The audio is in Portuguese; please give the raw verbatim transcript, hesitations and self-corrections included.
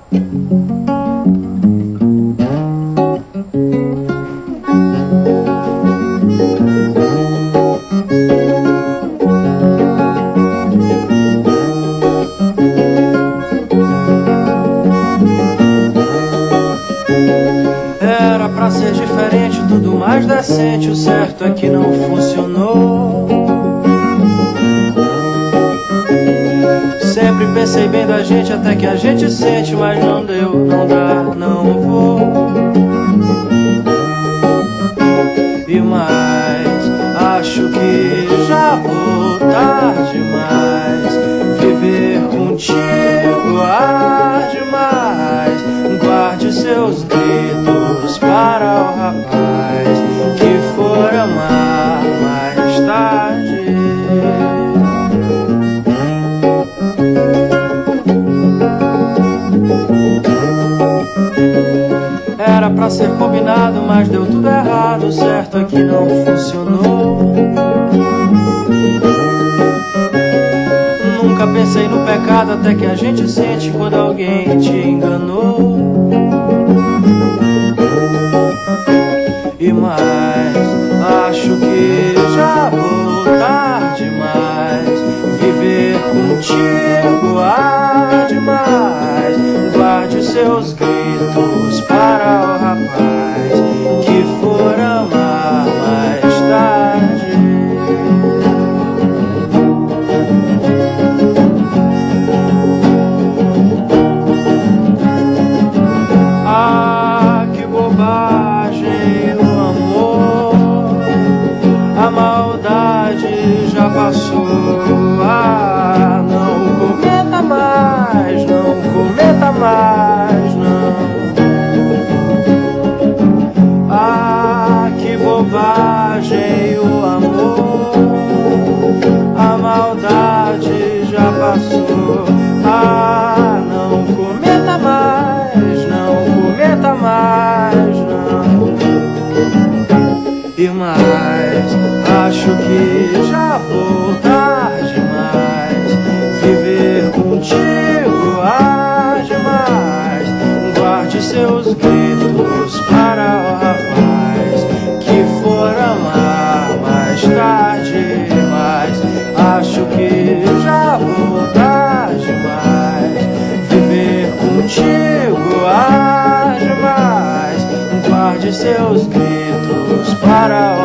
Era pra ser diferente, tudo mais decente. O certo é que não funcionou. Sempre pensei bem da gente, até que a gente sente, mas não deu, não dá, não vou. E mais, acho que já vou tarde demais. Viver contigo arde demais. Guarde seus gritos para o rapaz que for amar mais tarde. Era pra ser combinado, mas deu tudo errado. O certo é que não funcionou. Nunca pensei no pecado, até que a gente sente quando alguém te enganou. E mais, acho que já vou tarde demais. Viver contigo arde demais. Guarde seus gritos para o rapaz que for amar mais tarde. Ah, que bobagem o amor. A maldade já passou. Ah, não cometa mais, não cometa mais, não. Ah, que bobagem o amor. A maldade já passou. Ah, não cometa mais, não cometa mais, não. E mais, acho que já vou tarde demais. Viver contigo arde demais. Guarde seus gritos para o rapaz que for amar mais tarde. Mas acho que já vou tarde demais. Viver contigo arde demais. Guarde seus gritos para o